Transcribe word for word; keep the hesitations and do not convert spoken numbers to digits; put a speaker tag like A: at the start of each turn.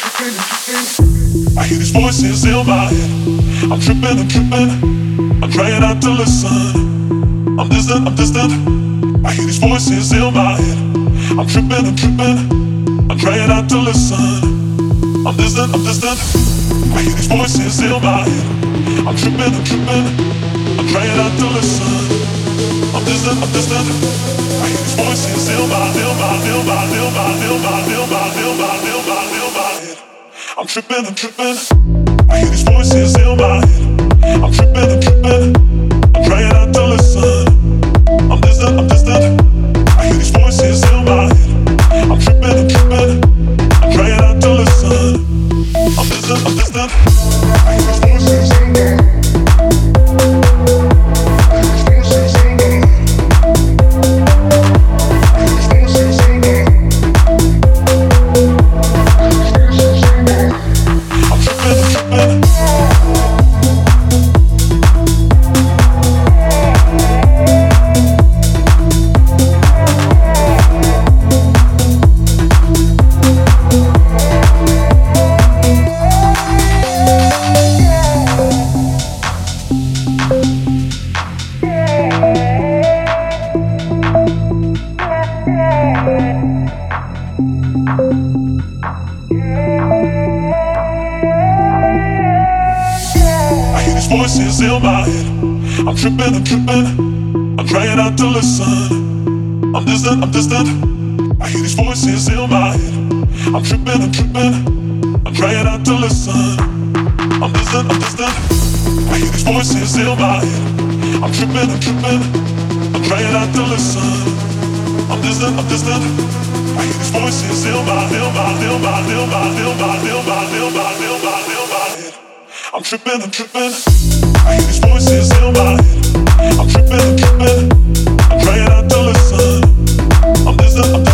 A: I hear these voices in my head. I'm tripping, I'm tripping. I'm trying not to listen. I'm distant, I'm distant. I hear these voices in my head. I'm tripping, I'm tripping. I'm trying not to listen. I'm distant, I'm distant. I hear these voices in my head. I'm tripping, I'm tripping. I'm trying not to listen. I'm distant, I'm distant. I hear these voices in my, in my, in my, in my, in my, in my, in my, in my, in my head. I'm tripping, I'm tripping. I hear these voices in my head. I'm tripping, I'm tripping. I'm trying not to listen. I'm distant, I'm distant. I hear these voices in my head. I'm tripping, I'm tripping. I'm trying not to listen. I'm distant, I'm distant. I hear these voices in my head. Voices in my head. I'm tripping, I'm tripping. I'm trying not to listen. I'm distant, I'm distant. I hear these voices in my head. I'm tripping, I'm tripping. I'm trying not to listen. I'm distant, I'm distant. I hear these voices in my head. I'm tripping, I'm tripping. I'm trying not to listen. I'm distant, I'm distant. I hear these voices in my, in my, in my, in my, in my, in my, in my, in my, in my head. I'm tripping, I'm tripping. I hear these voices in my head. I'm tripping, I'm tripping. I'm trying not to listen. I'm distant, I'm